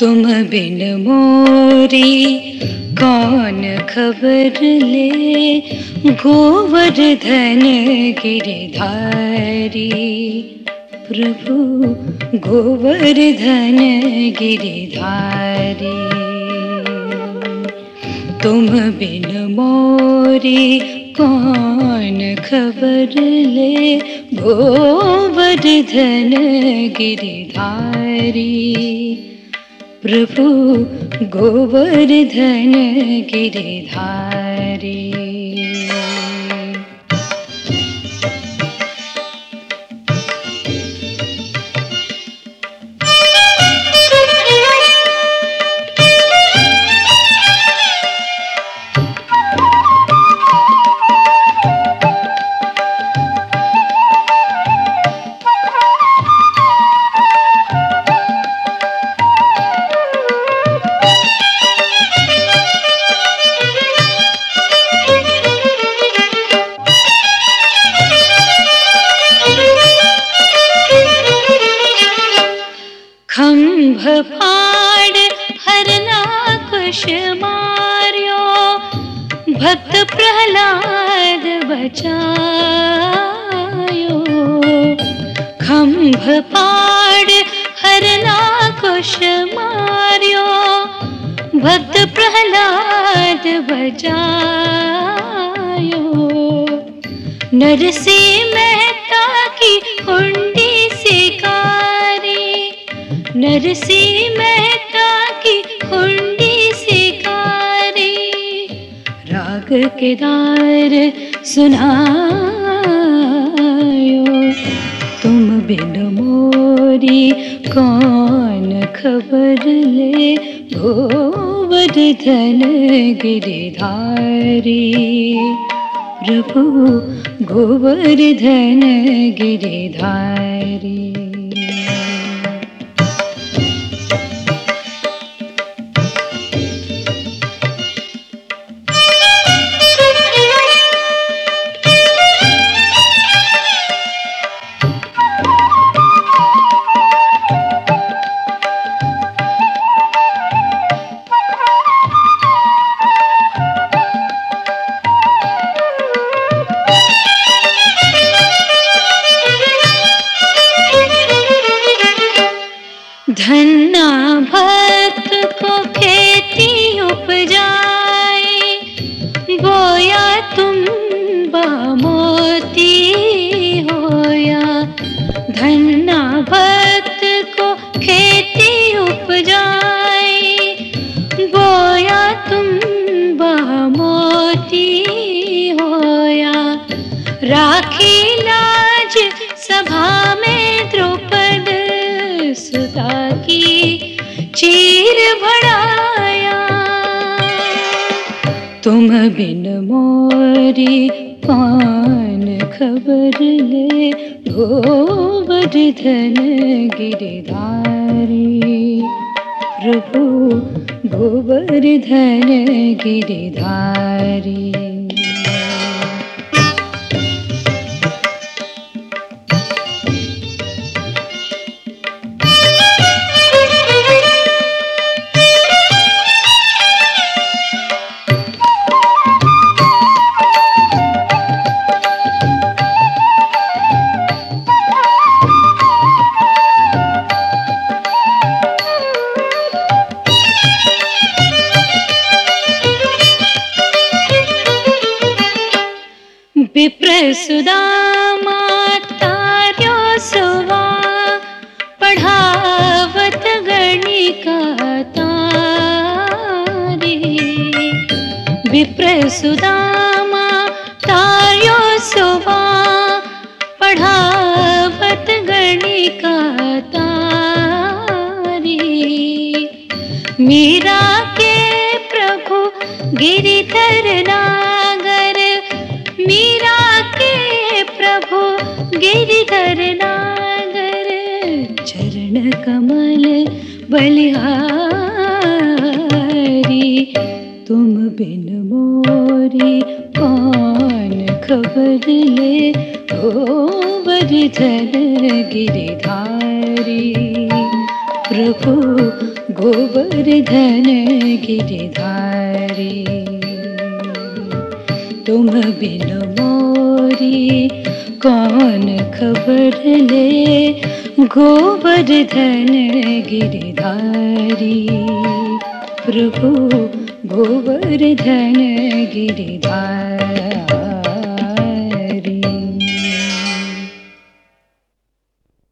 तुम बिन मोरी कौन खबर ले, गोवर्धन गिरधारी। प्रभु गोवर्धन गिरधारी, तुम बिन मोरी कौन खबर ले, गोवर्धन गिरधारी। प्रभु गोवर्धन गिरधारी। खंभ फाड़ हरना कुश मार्यो, भक्त प्रहलाद बचायो। खंभ फाड़ हरना कुश मार्यो, भक्त प्रहलाद बचायो। नरसिंह मेहता की हुंडी शिकारी, नरसिंह मेहता की हुंडी शिकारी। राग केदार सुनायो, तुम बिन मोरी कौन खबर ले, गोवर्धन गिरधारी। प्रभु गोवर्धन गिरधारी। धन्ना भक्त को खेती उपजाए, बोया तुम मोती होया। धन्ना भक्त को खेती उपजाए, बोया तुम मोती होया। राखी लाज सभा में द्रौपद सुता की चीर बढ़ाया। तुम बिन मोरी कौन खबर ले, गोवर्धन गिरधारी। प्रभु गोवर्धन गिरधारी। विप्र सुदामा तार्यो सुवा, पढ़ावत गणिका तारी। विप्र सुदामा तार्यो सुवा, पढ़ावत गणिका तारी। मीरा के प्रभु गिरिधर नागर, मीरा के प्रभु गिरिधर नागर। चरण कमल बलिहारी, तुम बिन मोरी कौन खबर ले, गोवर्धन गिरधारी। प्रभु गोवर्धन गिरधारी। तुम बिन मोरी कौन खबर ले, गोवर्धन गिरधारी। प्रभु गोवर्धन गिरधारी।